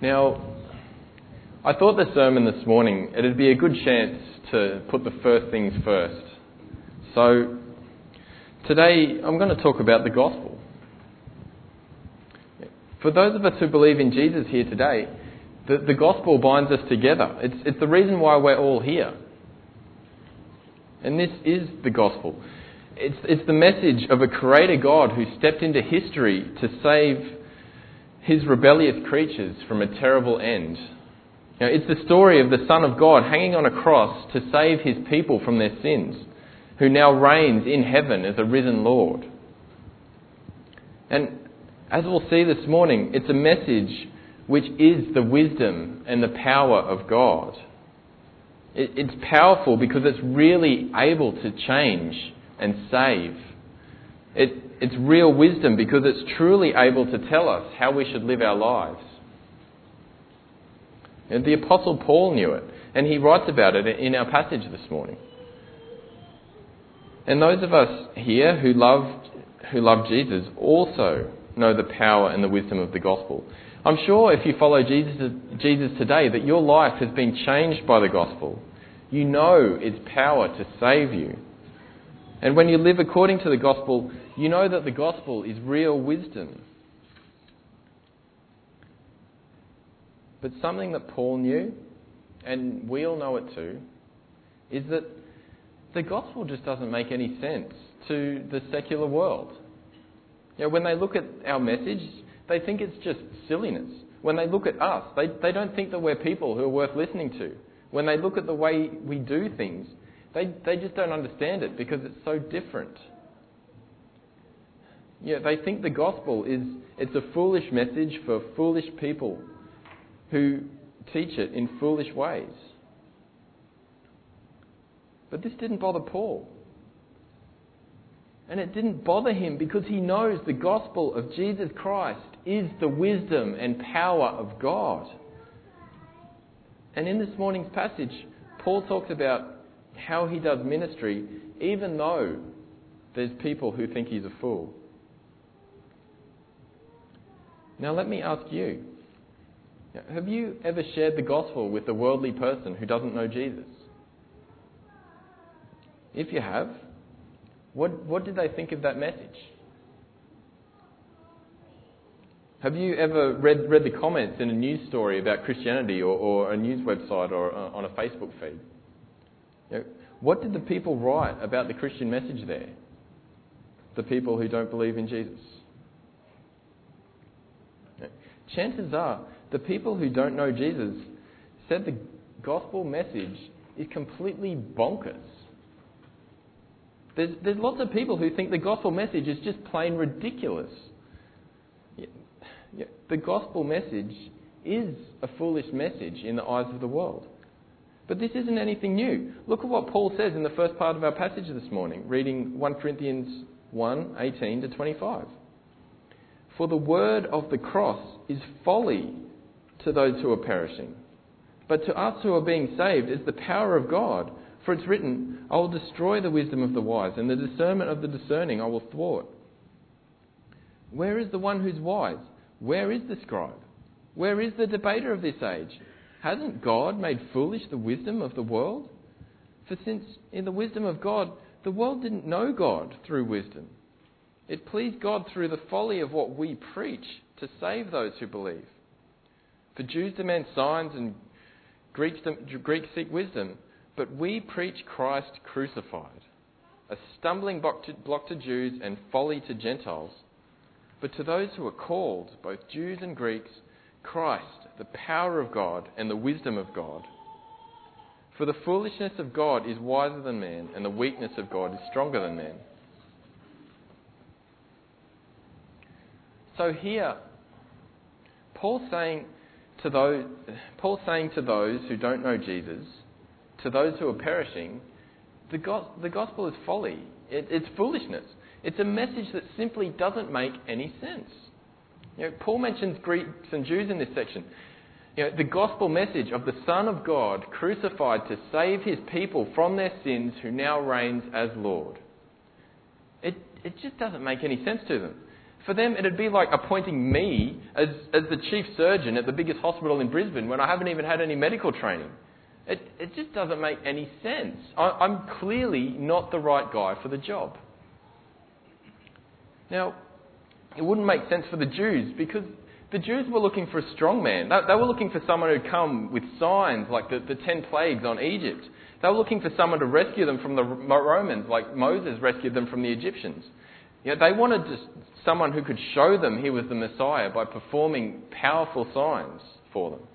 Now, I thought the sermon this morning, it'd be a good chance to put the first things first. So, today I'm going to talk about the gospel. For those of us who believe in Jesus here today, the gospel binds us together. It's the reason why we're all here. And this is the gospel. It's the message of a creator God who stepped into history to save his rebellious creatures from a terrible end. It's the story of the Son of God hanging on a cross to save his people from their sins, who now reigns in heaven as a risen Lord. And as we'll see this morning, it's a message which is the wisdom and the power of God. It's powerful because it's really able to change and save. It's real wisdom because it's truly able to tell us how we should live our lives. And the Apostle Paul knew it, and he writes about it in our passage this morning. And those of us here who love Jesus also know the power and the wisdom of the gospel. I'm sure if you follow Jesus today that your life has been changed by the gospel. You know its power to save you. And when you live according to the gospel, you know that the gospel is real wisdom. But something that Paul knew, and we all know it too, is that the gospel just doesn't make any sense to the secular world. When they look at our message, they think it's just silliness. When they look at us, they don't think that we're people who are worth listening to. When they look at the way we do things, they just don't understand it because it's so different. They think the gospel it's a foolish message for foolish people who teach it in foolish ways. But this didn't bother Paul. And it didn't bother him because he knows the gospel of Jesus Christ is the wisdom and power of God. And in this morning's passage, Paul talks about how he does ministry even though there's people who think he's a fool. Now let me ask you, have you ever shared the gospel with a worldly person who doesn't know Jesus? If you have, what did they think of that message? Have you ever read the comments in a news story about Christianity or a news website or on a Facebook feed? What did the people write about the Christian message there? The people who don't believe in Jesus. Chances are, the people who don't know Jesus said the gospel message is completely bonkers. There's lots of people who think the gospel message is just plain ridiculous. The gospel message is a foolish message in the eyes of the world. But this isn't anything new. Look at what Paul says in the first part of our passage this morning, reading 1 Corinthians 1, 18 to 25. For the word of the cross is folly to those who are perishing. But to us who are being saved is the power of God. For it's written, I will destroy the wisdom of the wise, and the discernment of the discerning I will thwart. Where is the one who's wise? Where is the scribe? Where is the debater of this age? Hasn't God made foolish the wisdom of the world? For since in the wisdom of God, the world didn't know God through wisdom, it pleased God through the folly of what we preach to save those who believe. For Jews demand signs and Greeks seek wisdom, but we preach Christ crucified, a stumbling block to Jews and folly to Gentiles. But to those who are called, both Jews and Greeks, Christ, the power of God and the wisdom of God. For the foolishness of God is wiser than man, and the weakness of God is stronger than man. So here, Paul's saying to those who don't know Jesus, to those who are perishing, the gospel is folly. It's foolishness. It's a message that simply doesn't make any sense. Paul mentions Greeks and Jews in this section. The gospel message of the Son of God crucified to save his people from their sins, who now reigns as Lord. It just doesn't make any sense to them. For them, it'd be like appointing me as the chief surgeon at the biggest hospital in Brisbane when I haven't even had any medical training. It just doesn't make any sense. I'm clearly not the right guy for the job. Now, it wouldn't make sense for the Jews because the Jews were looking for a strong man. They were looking for someone who'd come with signs like the 10 plagues on Egypt. They were looking for someone to rescue them from the Romans like Moses rescued them from the Egyptians. They wanted just someone who could show them he was the Messiah by performing powerful signs for them.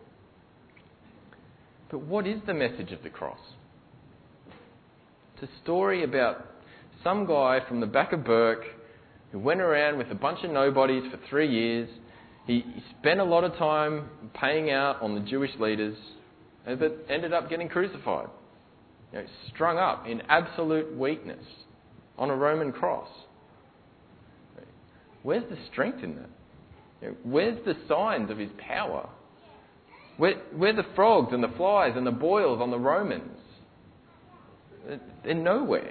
But what is the message of the cross? It's a story about some guy from the back of Bourke who went around with a bunch of nobodies for 3 years. He spent a lot of time paying out on the Jewish leaders, but ended up getting crucified, strung up in absolute weakness on a Roman cross. Where's the strength in that? Where's the signs of his power? Where are the frogs and the flies and the boils on the Romans? They're nowhere.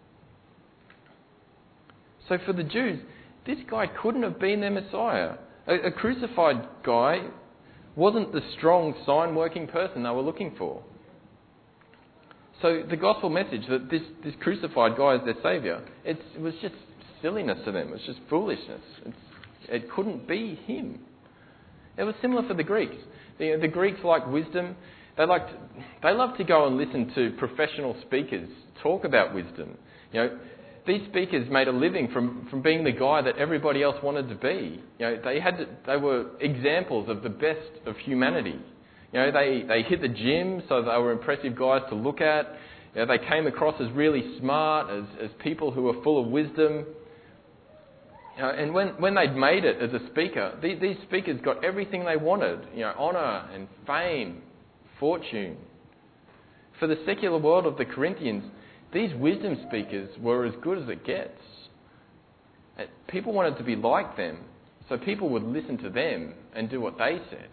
So for the Jews, this guy couldn't have been their Messiah. A crucified guy wasn't the strong sign-working person they were looking for. So the gospel message that this crucified guy is their saviour, it was just silliness to them. It was just foolishness. It couldn't be him. It was similar for the Greeks. The Greeks like wisdom. They love to go and listen to professional speakers talk about wisdom. These speakers made a living from being the guy that everybody else wanted to be. They were examples of the best of humanity. They hit the gym, so they were impressive guys to look at. They came across as really smart, as people who were full of wisdom. And when they'd made it as a speaker, these speakers got everything they wanted, honour and fame, fortune. For the secular world of the Corinthians, these wisdom speakers were as good as it gets. People wanted to be like them, so people would listen to them and do what they said.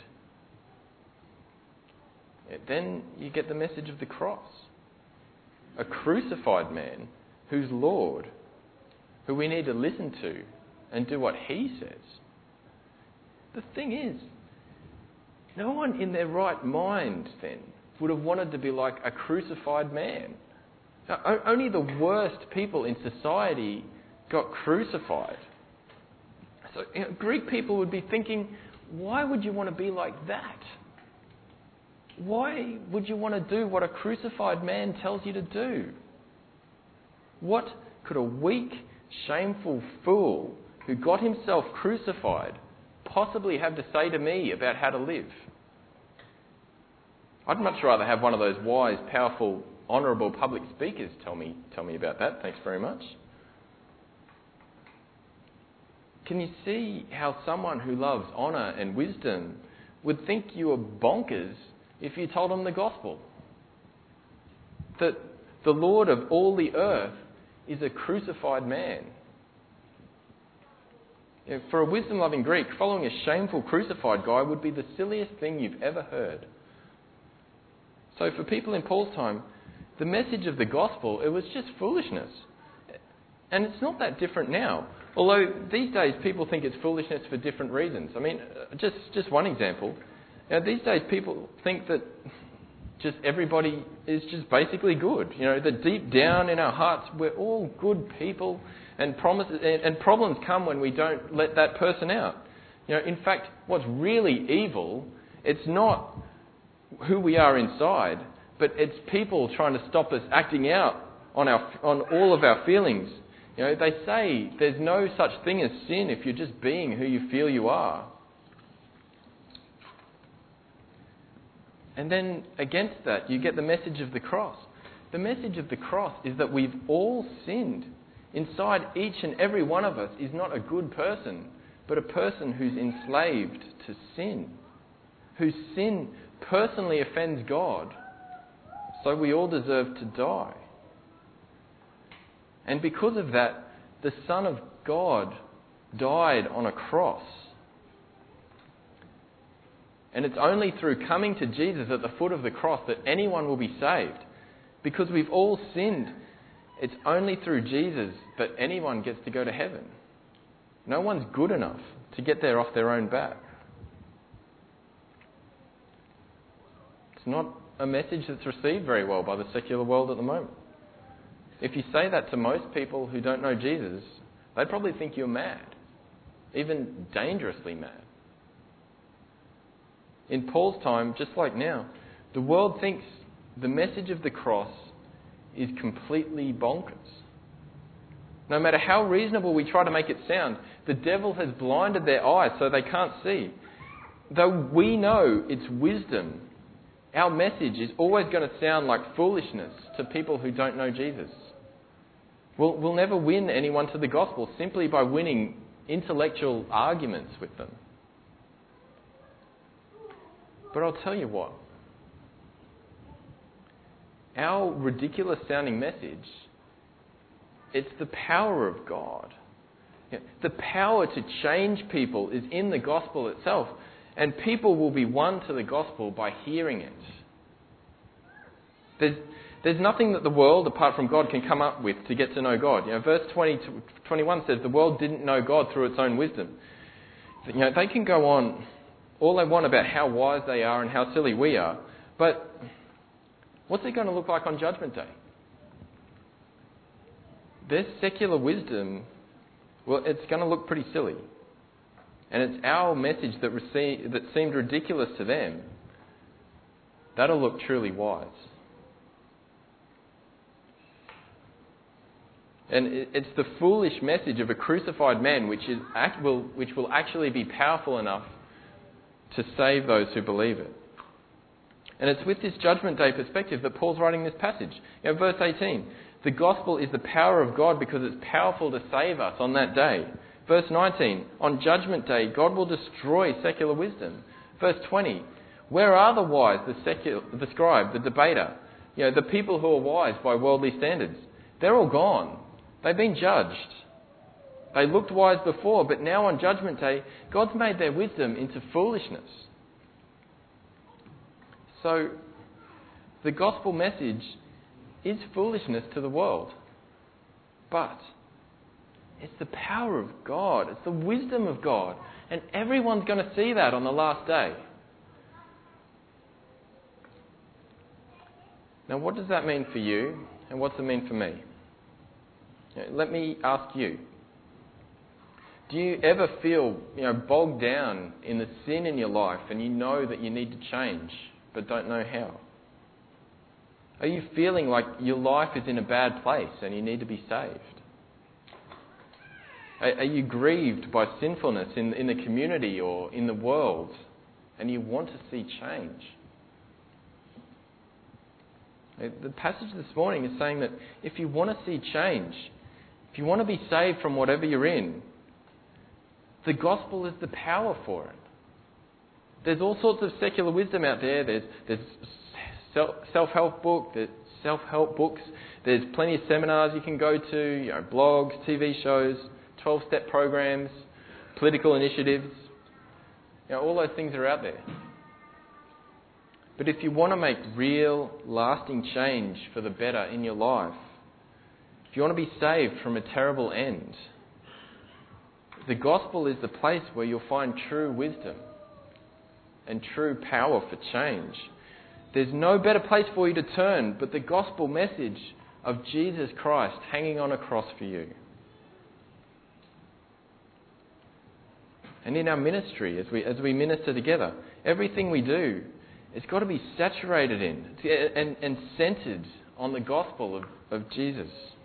Then you get the message of the cross. A crucified man who's Lord, who we need to listen to and do what he says. The thing is, no one in their right mind then would have wanted to be like a crucified man. Only the worst people in society got crucified. So Greek people would be thinking, why would you want to be like that? Why would you want to do what a crucified man tells you to do? What could a weak, shameful fool who got himself crucified possibly have to say to me about how to live? I'd much rather have one of those wise, powerful, honourable public speakers tell me about that. Thanks very much. Can you see how someone who loves honour and wisdom would think you were bonkers if you told them the gospel? That the Lord of all the earth is a crucified man. For a wisdom-loving Greek, following a shameful crucified guy would be the silliest thing you've ever heard. So for people in Paul's time, the message of the gospel, it was just foolishness. And it's not that different now. Although these days people think it's foolishness for different reasons. I mean, just one example. These days people think that just everybody is just basically good. That deep down in our hearts we're all good people, and problems come when we don't let that person out. In fact, what's really evil, it's not who we are inside, but it's people trying to stop us acting out on all of our feelings. They say there's no such thing as sin if you're just being who you feel you are. And then against that, you get the message of the cross. The message of the cross is that we've all sinned. Inside each and every one of us is not a good person, but a person who's enslaved to sin, whose sin personally offends God. So we all deserve to die. And because of that, the Son of God died on a cross. And it's only through coming to Jesus at the foot of the cross that anyone will be saved. Because we've all sinned, it's only through Jesus that anyone gets to go to heaven. No one's good enough to get there off their own back. It's not a message that's received very well by the secular world at the moment. If you say that to most people who don't know Jesus, they'd probably think you're mad, even dangerously mad. In Paul's time, just like now, the world thinks the message of the cross is completely bonkers. No matter how reasonable we try to make it sound, the devil has blinded their eyes so they can't see. Though we know it's wisdom, our message is always going to sound like foolishness to people who don't know Jesus. We'll never win anyone to the gospel simply by winning intellectual arguments with them. But I'll tell you what. Our ridiculous sounding message, it's the power of God. The power to change people is in the gospel itself, and people will be won to the gospel by hearing it. There's nothing that the world, apart from God, can come up with to get to know God. Verse 21 says the world didn't know God through its own wisdom. They can go on all they want about how wise they are and how silly we are, but what's it going to look like on Judgment Day? Their secular wisdom, well, it's going to look pretty silly. And it's our message that seemed ridiculous to them. That'll look truly wise. And it's the foolish message of a crucified man which will actually be powerful enough to save those who believe it. And it's with this Judgment Day perspective that Paul's writing this passage. Verse 18, the gospel is the power of God because it's powerful to save us on that day. Verse 19, on Judgment Day, God will destroy secular wisdom. Verse 20, where are the wise, the scribe, the debater, the people who are wise by worldly standards? They're all gone. They've been judged. They looked wise before, but now on Judgment Day, God's made their wisdom into foolishness. So, the gospel message is foolishness to the world. But it's the power of God. It's the wisdom of God. And everyone's going to see that on the last day. Now, what does that mean for you? And what's it mean for me? Let me ask you. Do you ever feel, bogged down in the sin in your life and you know that you need to change but don't know how? Are you feeling like your life is in a bad place and you need to be saved? Are you grieved by sinfulness in the community or in the world and you want to see change? The passage this morning is saying that if you want to see change, if you want to be saved from whatever you're in, the gospel is the power for it. There's all sorts of secular wisdom out there. There's self-help books. There's plenty of seminars you can go to, blogs, TV shows, 12-step programs, political initiatives. All those things are out there. But if you want to make real, lasting change for the better in your life, if you want to be saved from a terrible end, the gospel is the place where you'll find true wisdom and true power for change. There's no better place for you to turn but the gospel message of Jesus Christ hanging on a cross for you. And in our ministry, as we minister together, everything we do, it's got to be saturated in and centred on the gospel of Jesus.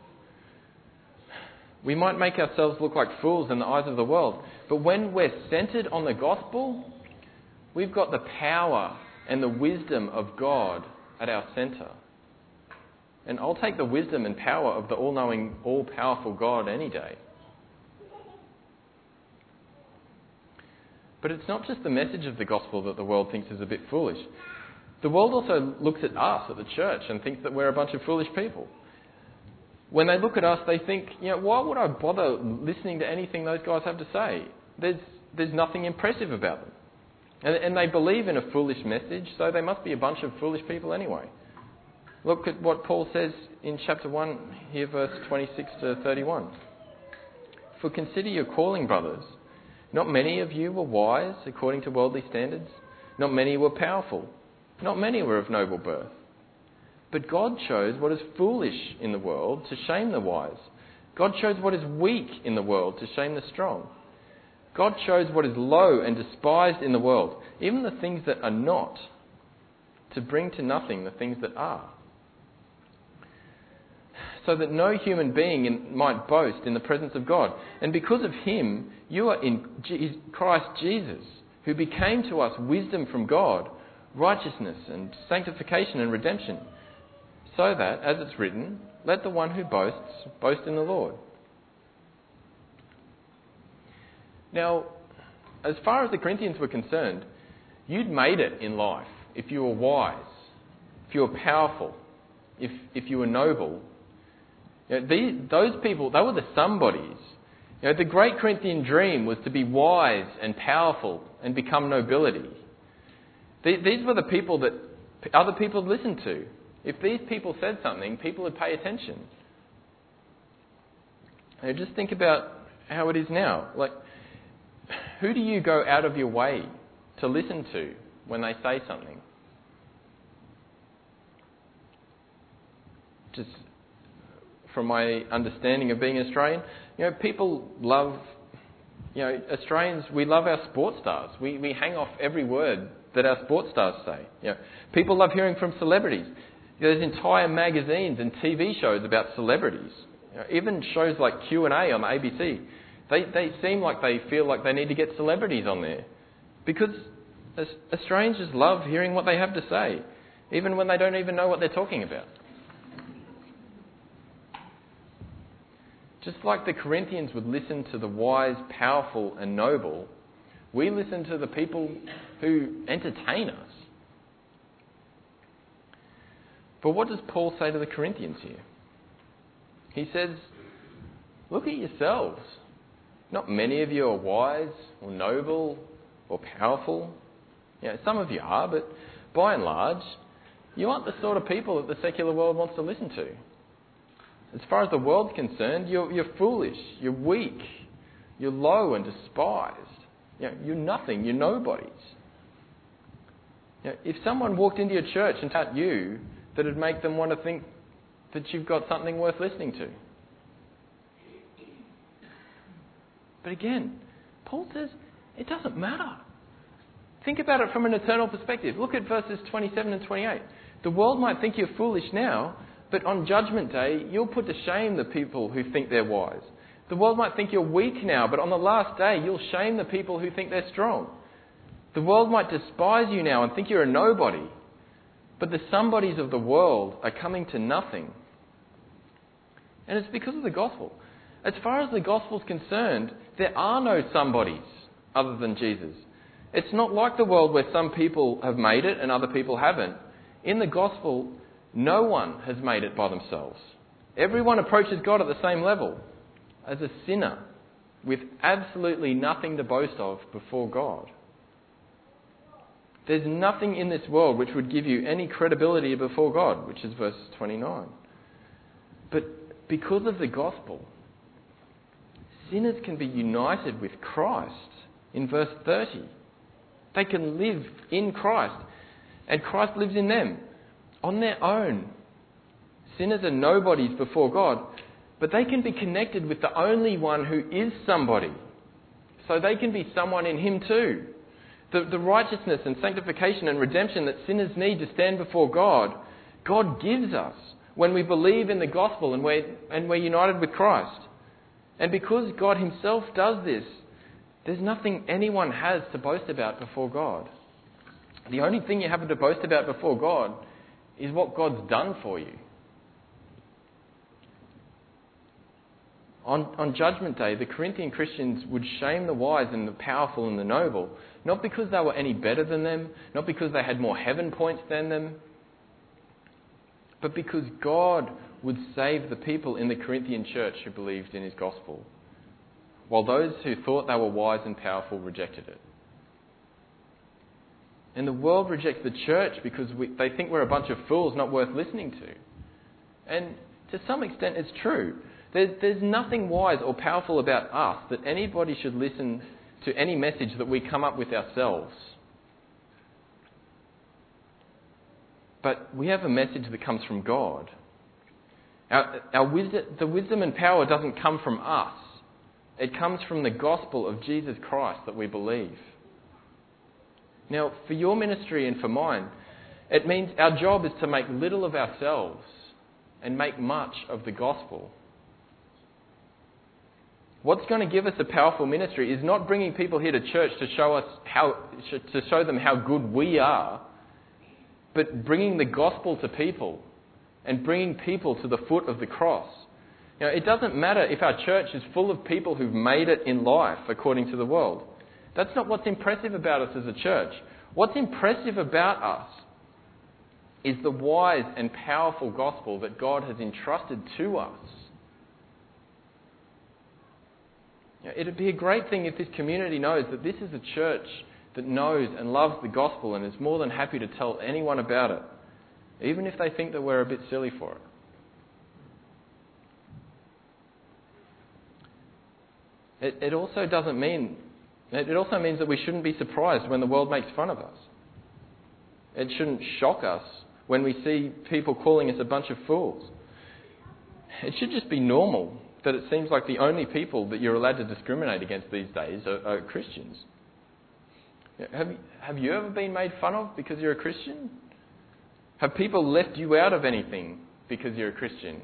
We might make ourselves look like fools in the eyes of the world, but when we're centred on the gospel, we've got the power and the wisdom of God at our centre. And I'll take the wisdom and power of the all-knowing, all-powerful God any day. But it's not just the message of the gospel that the world thinks is a bit foolish. The world also looks at us, at the church, and thinks that we're a bunch of foolish people. When they look at us, they think, why would I bother listening to anything those guys have to say? There's nothing impressive about them. And they believe in a foolish message, so they must be a bunch of foolish people anyway. Look at what Paul says in chapter 1 here, verse 26 to 31. For consider your calling, brothers. Not many of you were wise according to worldly standards. Not many were powerful. Not many were of noble birth. But God chose what is foolish in the world to shame the wise. God chose what is weak in the world to shame the strong. God chose what is low and despised in the world, even the things that are not, to bring to nothing the things that are, so that no human being might boast in the presence of God. And because of him, you are in Christ Jesus, who became to us wisdom from God, righteousness and sanctification and redemption, so that, as it's written, let the one who boasts boast in the Lord. Now, as far as the Corinthians were concerned, you'd made it in life if you were wise, if you were powerful, if you were noble. Those people, they were the somebodies. The great Corinthian dream was to be wise and powerful and become nobility. These were the people that other people would listen to. If these people said something, people would pay attention. Just think about how it is now. Who do you go out of your way to listen to when they say something? Just from my understanding of being Australian, people love, Australians, we love our sports stars. We hang off every word that our sports stars say. People love hearing from celebrities. There's entire magazines and TV shows about celebrities. Even shows like Q&A on the ABC. They seem like they feel like they need to get celebrities on there. Because Australians just love hearing what they have to say, even when they don't even know what they're talking about. Just like the Corinthians would listen to the wise, powerful and noble, we listen to the people who entertain us. But what does Paul say to the Corinthians here? He says, look at yourselves. Not many of you are wise or noble or powerful. Some of you are, but by and large, you aren't the sort of people that the secular world wants to listen to. As far as the world's concerned, you're foolish, you're weak, you're low and despised. You're nothing, you're nobodies. If someone walked into your church and told you, that would make them want to think that you've got something worth listening to. But again, Paul says it doesn't matter. Think about it from an eternal perspective. Look at verses 27 and 28. The world might think you're foolish now, but on Judgment Day, you'll put to shame the people who think they're wise. The world might think you're weak now, but on the last day, you'll shame the people who think they're strong. The world might despise you now and think you're a nobody, but the somebodies of the world are coming to nothing. And it's because of the gospel. As far as the gospel's concerned, there are no somebodies other than Jesus. It's not like the world where some people have made it and other people haven't. In the gospel, no one has made it by themselves. Everyone approaches God at the same level, as a sinner, with absolutely nothing to boast of before God. There's nothing in this world which would give you any credibility before God, which is verse 29. But because of the gospel, sinners can be united with Christ in verse 30. They can live in Christ, and Christ lives in them on their own. Sinners are nobodies before God, but they can be connected with the only one who is somebody. So they can be someone in him too. The righteousness and sanctification and redemption that sinners need to stand before God, God gives us when we believe in the gospel and we're united with Christ. And because God himself does this, there's nothing anyone has to boast about before God. The only thing you have to boast about before God is what God's done for you. On Judgment Day, the Corinthian Christians would shame the wise and the powerful and the noble, not because they were any better than them, not because they had more heaven points than them, but because God would save the people in the Corinthian church who believed in his gospel, while those who thought they were wise and powerful rejected it. And the world rejects the church because they think we're a bunch of fools not worth listening to. And to some extent it's true. There's nothing wise or powerful about us that anybody should listen to any message that we come up with ourselves. But we have a message that comes from God. The wisdom and power doesn't come from us. It comes from the gospel of Jesus Christ that we believe. Now, for your ministry and for mine, it means our job is to make little of ourselves and make much of the gospel. What's going to give us a powerful ministry is not bringing people here to church to show them how good we are, but bringing the gospel to people and bringing people to the foot of the cross. Now, it doesn't matter if our church is full of people who've made it in life according to the world. That's not what's impressive about us as a church. What's impressive about us is the wise and powerful gospel that God has entrusted to us. It'd be a great thing if this community knows that this is a church that knows and loves the gospel and is more than happy to tell anyone about it, even if they think that we're a bit silly for it. It also means that we shouldn't be surprised when the world makes fun of us. It shouldn't shock us when we see people calling us a bunch of fools. It should just be normal that it seems like the only people that you're allowed to discriminate against these days are Christians. Have you ever been made fun of because you're a Christian? Have people left you out of anything because you're a Christian?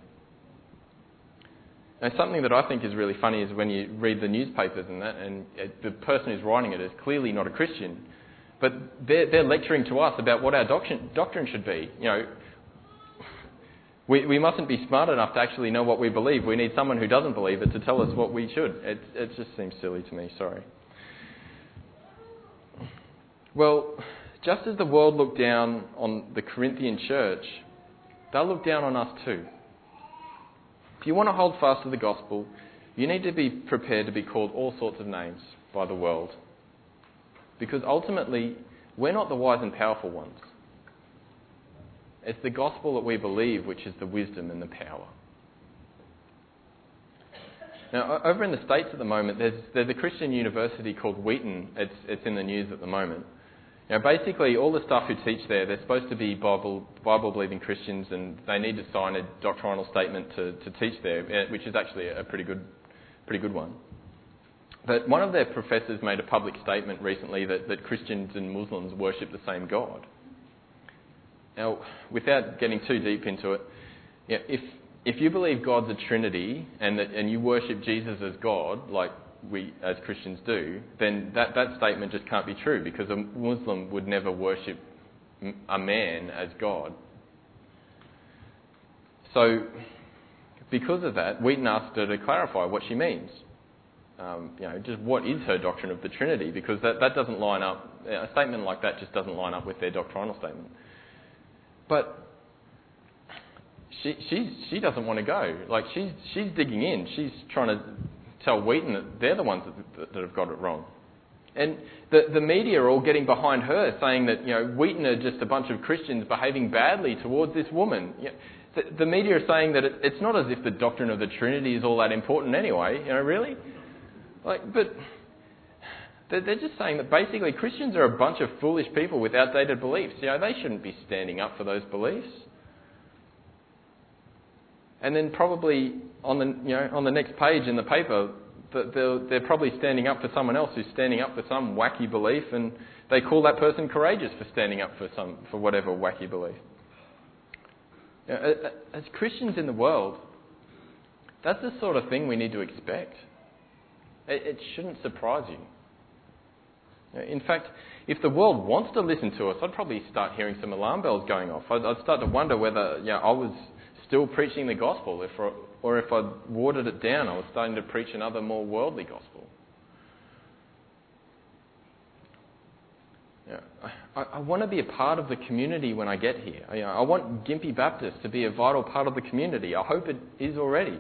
Now, something that I think is really funny is when you read the newspapers and that, and the person who's writing it is clearly not a Christian, but they're lecturing to us about what our doctrine should be. We mustn't be smart enough to actually know what we believe. We need someone who doesn't believe it to tell us what we should. It just seems silly to me, sorry. Well, just as the world looked down on the Corinthian church, they'll look down on us too. If you want to hold fast to the gospel, you need to be prepared to be called all sorts of names by the world. Because ultimately, we're not the wise and powerful ones. It's the gospel that we believe which is the wisdom and the power. Now, over in the States at the moment, there's a Christian university called Wheaton. It's in the news at the moment. Now, basically, all the staff who teach there, they're supposed to be Bible-believing Christians, and they need to sign a doctrinal statement to teach there, which is actually a pretty good one. But one of their professors made a public statement recently that Christians and Muslims worship the same God. Now, without getting too deep into it, if you believe God's a Trinity and you worship Jesus as God, like we as Christians do, then that statement just can't be true, because a Muslim would never worship a man as God. So, because of that, Wheaton asked her to clarify what she means. Just what is her doctrine of the Trinity? Because that doesn't line up. A statement like that just doesn't line up with their doctrinal statement. But she doesn't want to go. Like she's digging in. She's trying to tell Wheaton that they're the ones that have got it wrong. And the media are all getting behind her, saying that Wheaton are just a bunch of Christians behaving badly towards this woman. The media are saying that it's not as if the doctrine of the Trinity is all that important anyway. Really? But they're just saying that basically Christians are a bunch of foolish people with outdated beliefs. They shouldn't be standing up for those beliefs. And then probably on the next page in the paper, they're probably standing up for someone else who's standing up for some wacky belief, and they call that person courageous for standing up for whatever wacky belief. As Christians in the world, that's the sort of thing we need to expect. It shouldn't surprise you. In fact, if the world wants to listen to us, I'd probably start hearing some alarm bells going off. I'd start to wonder whether I was still preaching the gospel, or if I'd watered it down, I was starting to preach another more worldly gospel. I want to be a part of the community when I get here. I want Gympie Baptist to be a vital part of the community. I hope it is already.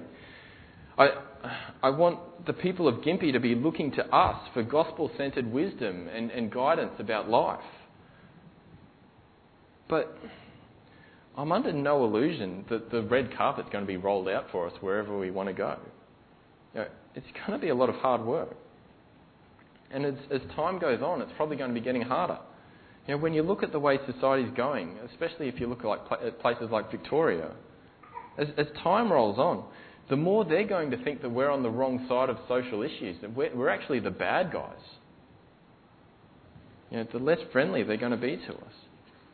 I want the people of Gympie to be looking to us for gospel-centred wisdom and guidance about life. But I'm under no illusion that the red carpet's going to be rolled out for us wherever we want to go. It's going to be a lot of hard work. And as time goes on, it's probably going to be getting harder. When you look at the way society's going, especially if you look at places like Victoria, as time rolls on, the more they're going to think that we're on the wrong side of social issues, that we're actually the bad guys. The less friendly they're going to be to us.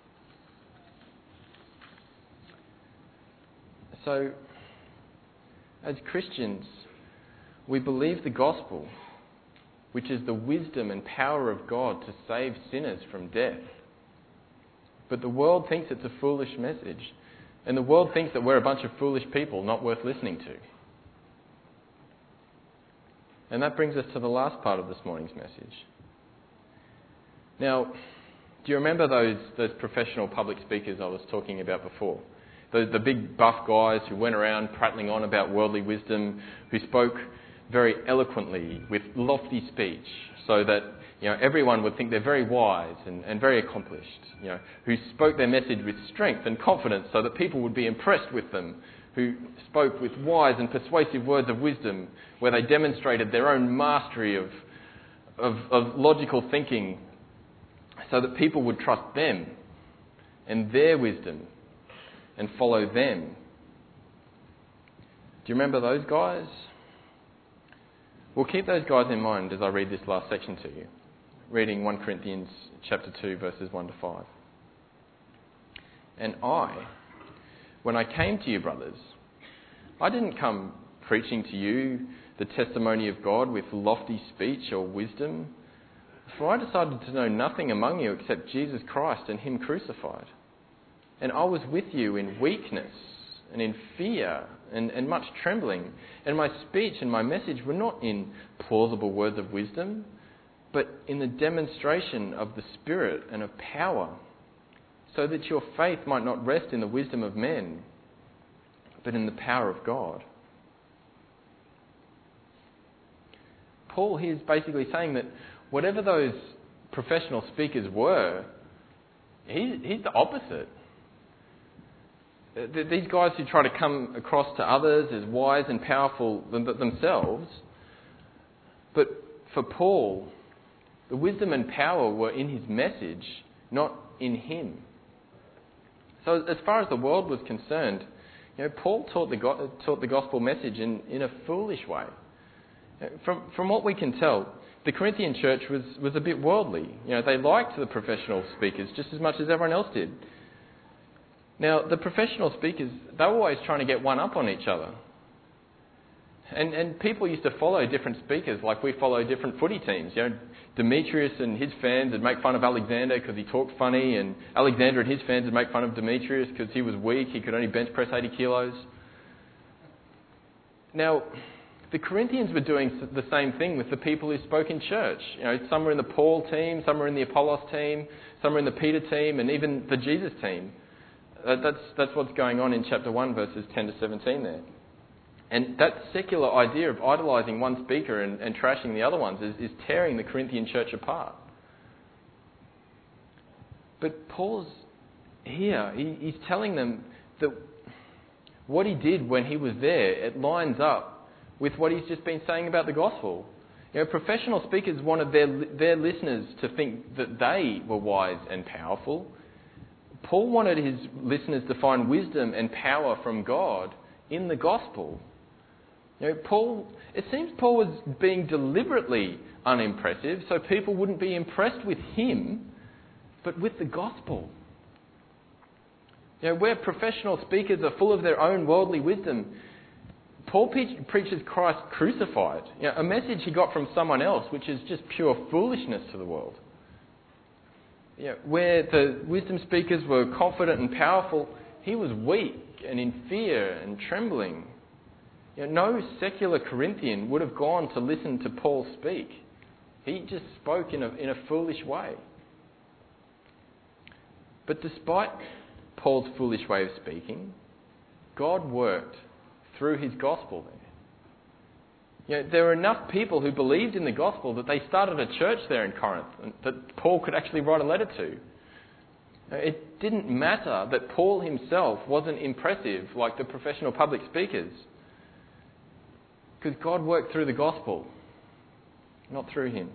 So, as Christians, we believe the gospel, which is the wisdom and power of God to save sinners from death. But the world thinks it's a foolish message, and the world thinks that we're a bunch of foolish people not worth listening to. And that brings us to the last part of this morning's message. Now, do you remember those professional public speakers I was talking about before? The big buff guys who went around prattling on about worldly wisdom, who spoke very eloquently with lofty speech so that everyone would think they're very wise and very accomplished, who spoke their message with strength and confidence so that people would be impressed with them, who spoke with wise and persuasive words of wisdom where they demonstrated their own mastery of logical thinking so that people would trust them and their wisdom and follow them. Do you remember those guys? Well, keep those guys in mind as I read this last section to you. Reading 1 Corinthians chapter 2, verses 1 to 5. And when I came to you, brothers, I didn't come preaching to you the testimony of God with lofty speech or wisdom, for I decided to know nothing among you except Jesus Christ and Him crucified. And I was with you in weakness and in fear and much trembling. And my speech and my message were not in plausible words of wisdom, but in the demonstration of the Spirit and of power, so that your faith might not rest in the wisdom of men, but in the power of God. Paul here is basically saying that whatever those professional speakers were, he's the opposite. These guys who try to come across to others as wise and powerful themselves, but for Paul, the wisdom and power were in his message, not in him. So as far as the world was concerned, Paul taught the gospel message in a foolish way. From what we can tell, the Corinthian church was a bit worldly. They liked the professional speakers just as much as everyone else did. Now, the professional speakers, they were always trying to get one up on each other. And people used to follow different speakers, like we follow different footy teams. Demetrius and his fans would make fun of Alexander because he talked funny, and Alexander and his fans would make fun of Demetrius because he was weak, he could only bench press 80 kilos. Now, the Corinthians were doing the same thing with the people who spoke in church. Some were in the Paul team, some were in the Apollos team, some were in the Peter team, and even the Jesus team. That's what's going on in chapter 1, verses 10 to 17 there. And that secular idea of idolising one speaker and trashing the other ones is tearing the Corinthian church apart. But Paul's here, he's telling them that what he did when he was there, it lines up with what he's just been saying about the gospel. Professional speakers wanted their listeners to think that they were wise and powerful. Paul wanted his listeners to find wisdom and power from God in the gospel. It seems Paul was being deliberately unimpressive so people wouldn't be impressed with him, but with the gospel. Where professional speakers are full of their own worldly wisdom, Paul preaches Christ crucified, a message he got from someone else, which is just pure foolishness to the world. Where the wisdom speakers were confident and powerful, he was weak and in fear and trembling. No secular Corinthian would have gone to listen to Paul speak. He just spoke in a foolish way. But despite Paul's foolish way of speaking, God worked through his gospel there. There were enough people who believed in the gospel that they started a church there in Corinth that Paul could actually write a letter to. It didn't matter that Paul himself wasn't impressive like the professional public speakers, because God worked through the gospel, not through him.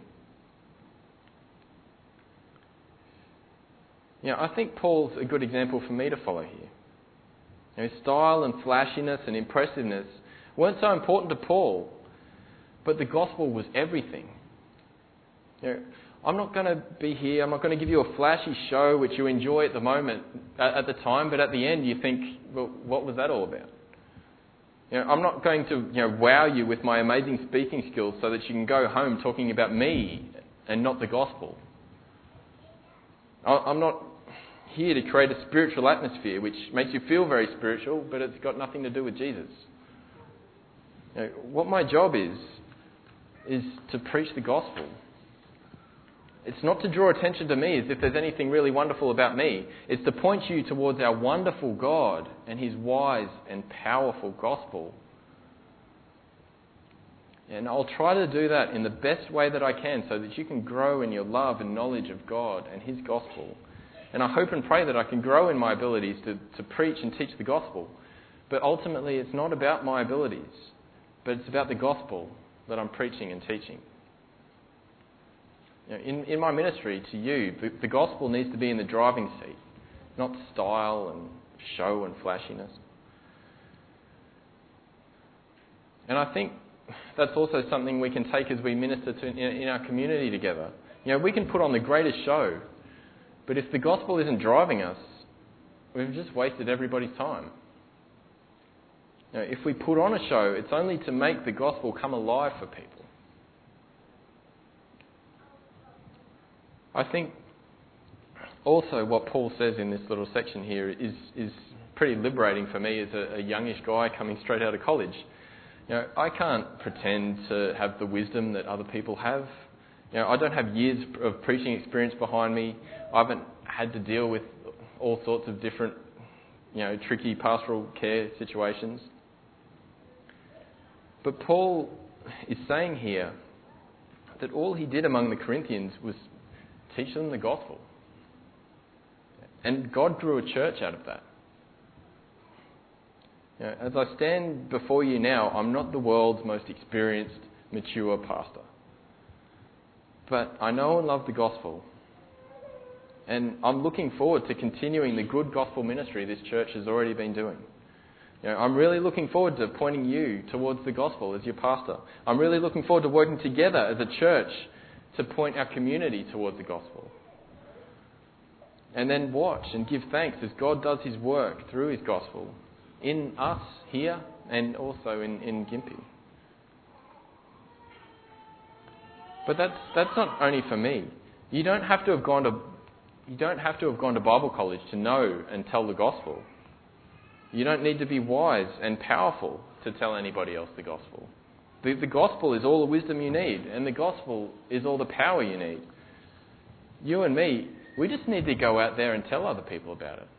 I think Paul's a good example for me to follow here. Style and flashiness and impressiveness weren't so important to Paul, but the gospel was everything. I'm not going to be here, I'm not going to give you a flashy show which you enjoy at the moment, at the time, but at the end you think, well, what was that all about? I'm not going to wow you with my amazing speaking skills so that you can go home talking about me and not the gospel. I'm not here to create a spiritual atmosphere which makes you feel very spiritual, but it's got nothing to do with Jesus. What my job is to preach the gospel. It's not to draw attention to me as if there's anything really wonderful about me. It's to point you towards our wonderful God and his wise and powerful gospel. And I'll try to do that in the best way that I can so that you can grow in your love and knowledge of God and his gospel. And I hope and pray that I can grow in my abilities to preach and teach the gospel. But ultimately, it's not about my abilities, but it's about the gospel that I'm preaching and teaching. In my ministry to you, the gospel needs to be in the driving seat, not style and show and flashiness. And I think that's also something we can take as we minister in our community together. We can put on the greatest show, but if the gospel isn't driving us, we've just wasted everybody's time. If we put on a show, it's only to make the gospel come alive for people. I think also what Paul says in this little section here is pretty liberating for me as a youngish guy coming straight out of college. I can't pretend to have the wisdom that other people have. I don't have years of preaching experience behind me. I haven't had to deal with all sorts of different, tricky pastoral care situations. But Paul is saying here that all he did among the Corinthians was teach them the gospel. And God grew a church out of that. As I stand before you now, I'm not the world's most experienced, mature pastor. But I know and love the gospel. And I'm looking forward to continuing the good gospel ministry this church has already been doing. I'm really looking forward to pointing you towards the gospel as your pastor. I'm really looking forward to working together as a church to point our community towards the gospel. And then watch and give thanks as God does his work through his gospel in us here and also in Gympie. But that's not only for me. You don't have to have gone to Bible college to know and tell the gospel. You don't need to be wise and powerful to tell anybody else the gospel. The gospel is all the wisdom you need, and the gospel is all the power you need. You and me, we just need to go out there and tell other people about it.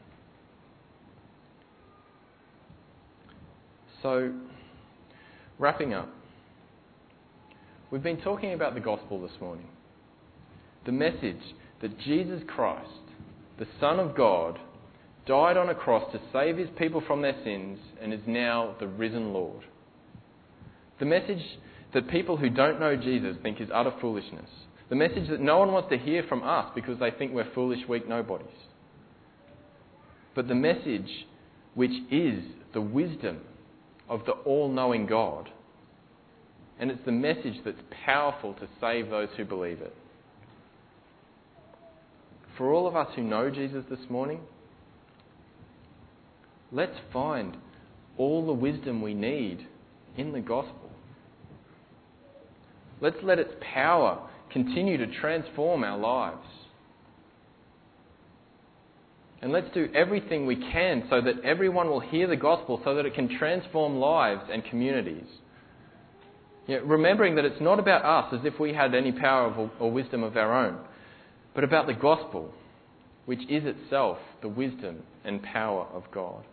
So, wrapping up, we've been talking about the gospel this morning. The message that Jesus Christ, the Son of God, died on a cross to save his people from their sins and is now the risen Lord. The message that people who don't know Jesus think is utter foolishness. The message that no one wants to hear from us because they think we're foolish, weak nobodies. But the message which is the wisdom of the all-knowing God. And it's the message that's powerful to save those who believe it. For all of us who know Jesus this morning, let's find all the wisdom we need in the gospel. Let's let its power continue to transform our lives. And let's do everything we can so that everyone will hear the gospel so that it can transform lives and communities. Remembering that it's not about us as if we had any power or wisdom of our own, but about the gospel, which is itself the wisdom and power of God.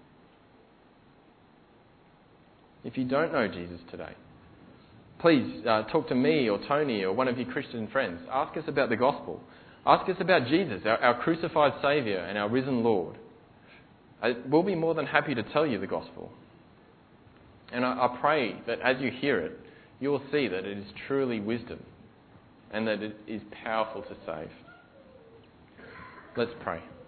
If you don't know Jesus today, please talk to me or Tony or one of your Christian friends. Ask us about the gospel. Ask us about Jesus, our crucified Saviour and our risen Lord. We'll be more than happy to tell you the gospel. And I pray that as you hear it, you will see that it is truly wisdom and that it is powerful to save. Let's pray.